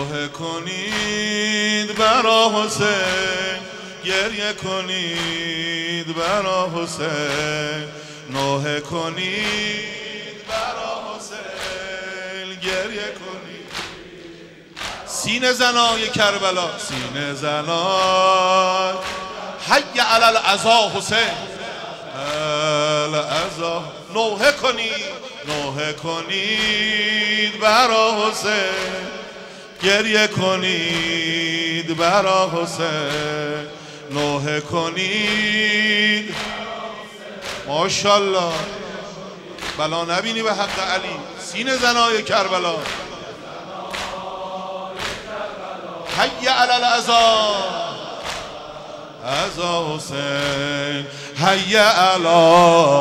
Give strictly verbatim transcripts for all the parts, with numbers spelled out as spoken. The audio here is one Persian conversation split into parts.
نوحه کنید برا حسین، گریه کنید برا حسین، نوحه کنید برا حسین، گریه کنید. سینه زنای کربلا، سینه زنای حی علی العزا حسین، العزا. نوحه کنید، نوحه کنید برا حسین، گریه کنید برا حسین، نوحه کنید. ماشاءالله بلا نبینی به حق علی. سینه زنای کربلا، حی علی العزا، عزا حسین، حی علی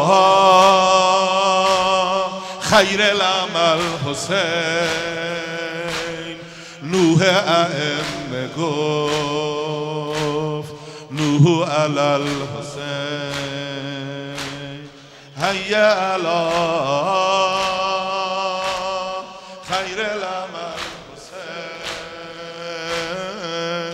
خیر العمل حسین. نوح ائمه گفت نوح علی الحسین، حی علی خیر العمل حسین.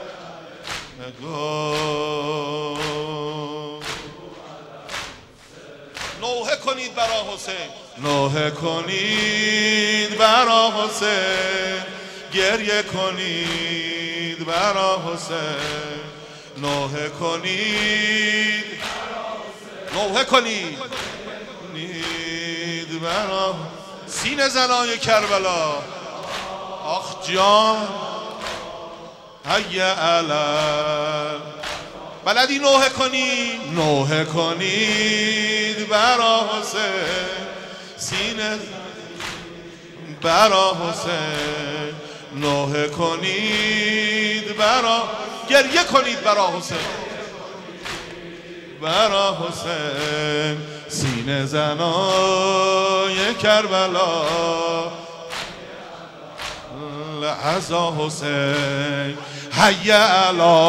نوحه کنید برا حسین، نوحه کنید برا حسین، گریه کنید برا حسین، نوحه کنید، نوحه کنید برا سینه زنای کربلا. آخ جان، حی علی. بلدی نوحه کنید، نوحه کنید برا حسین، سینه برا حسین، نوحه کنید برا، گریه کنید برا حسین، برا حسین. سینه زنای کربلا، لحظا حسین، حی علی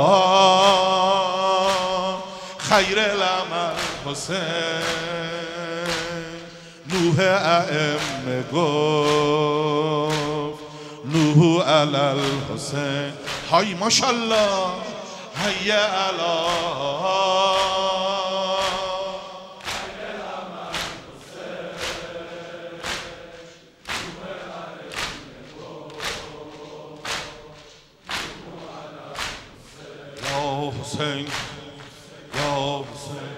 خیر العمل حسین. نوح ائمه گفت نوح علی الحسین، های ماشاءالله، حی علی حسین، یا حسین.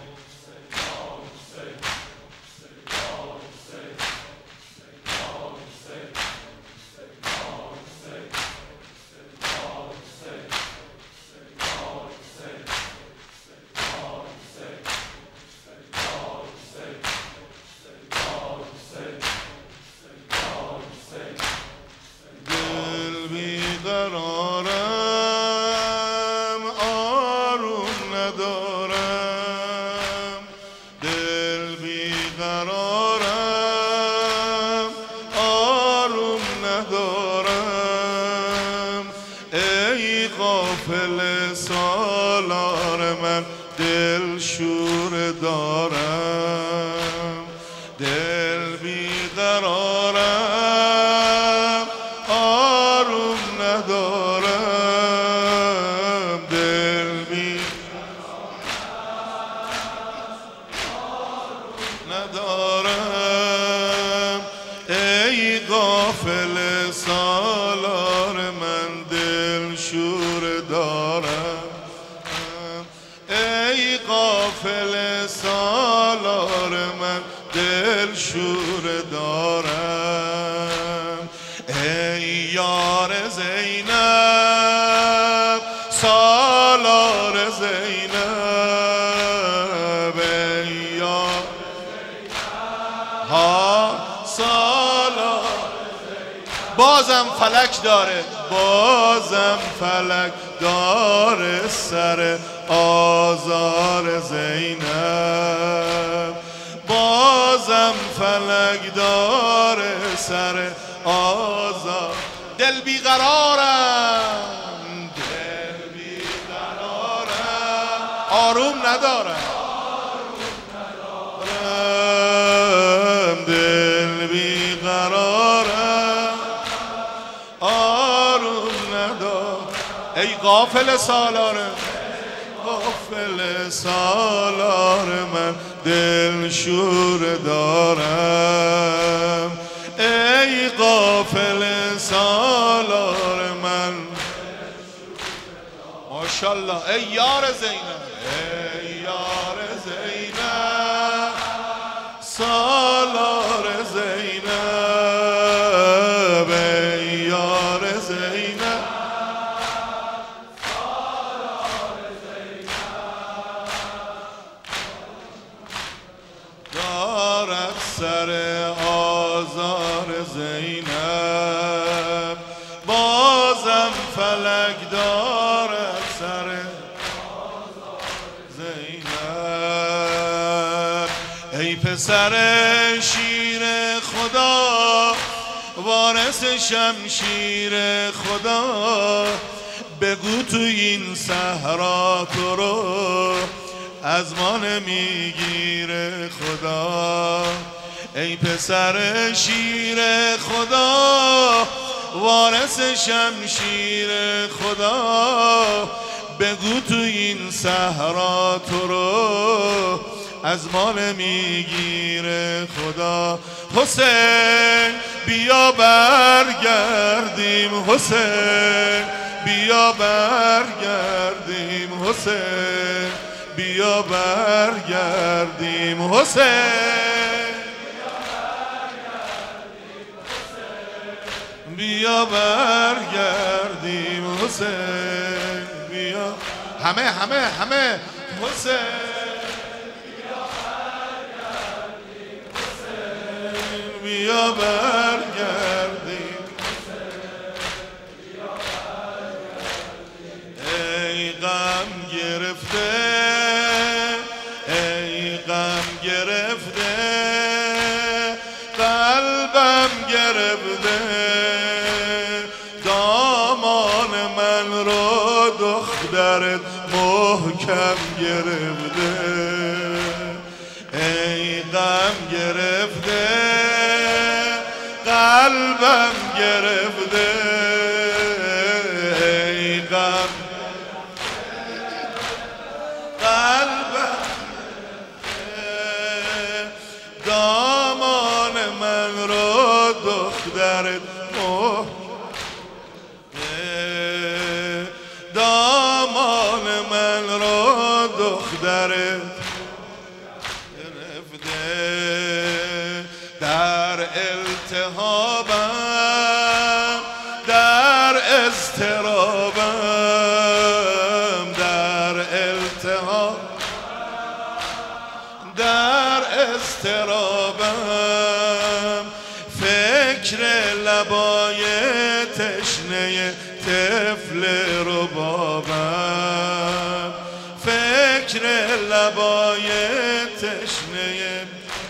دل بیقرارم، آروم ندارم، دل بیقرارم، آروم ندارم. ای غافل سالار من، دل شور دارم، دل بیقرارم، آروم ندارم، دل بی ندارم. ای غافل سالار من، دل شور دارم، ای غافل سالار من، دل شور دارم. ای یار زینب، سالار زینب، ای یار ها سالار. بازم فلک داره، بازم فلک داره سر آزار زینب، بازم فلک داره سر آزار. دل بیقرارم، دل بیقرارم، آروم ندارم، دل بیقرارم، ای غافل سالار غافل سالار من دل شور دارم ای غافل سالار من ماشاءالله ای یار زینب ای یار زینب سالار زینب ای یار زینب دارد سر آزار زینب بازم فلک دارد سر زینب ای پسر شیر خدا وارث شمشیر خدا بگو تو این صحرا تو رو از ما نمیگیره خدا ای پسر شیر خدا وارث شمشیر خدا بگو تو این صحرا تو رو از ما نمیگیره خدا حسین بیا برگردیم حسین بیا برگردیم حسین بیا برگردیم حسین بیا برگردیم حسین بیا همه همه همه حسین بیا برگردیم ای غم گرفته ای غم گرفته قلبم گرفته دامان من رو دخترت محکم گرفته ای غم گرفته قلبم گرفته ای غم قلبم دامان من رو دخترت مو دامان من رو دخترت در التهابم در اضطرابم در التهاب در اضطرابم فکر لبای تشنه طفل ربابم فکر لبای تشنه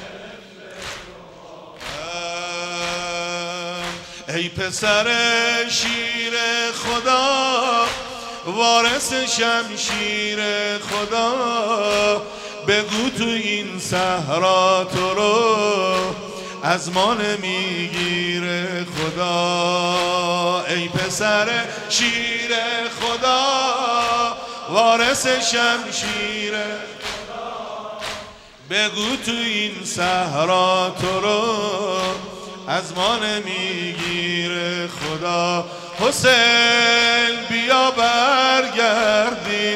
ای پسر شیر خدا وارث شمشیر خدا بگو تو این صحرا تو رو از ما نمیگیره خدا ای پسر شیر خدا وارث شمشیر بگو تو این صحرا تو رو از ما نمیگیره خدا حسین بیا برگردیم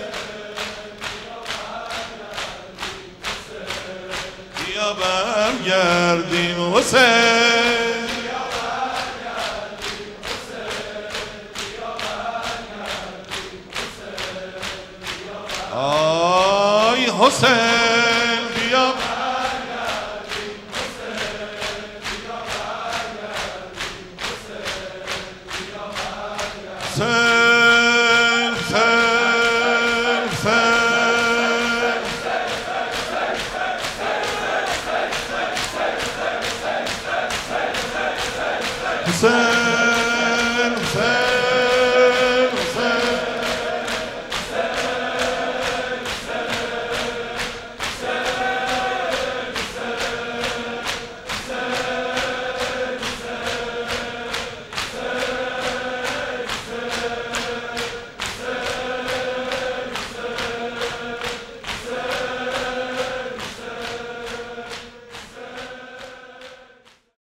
بیا برگردیم حسین آی حسین بیا حسین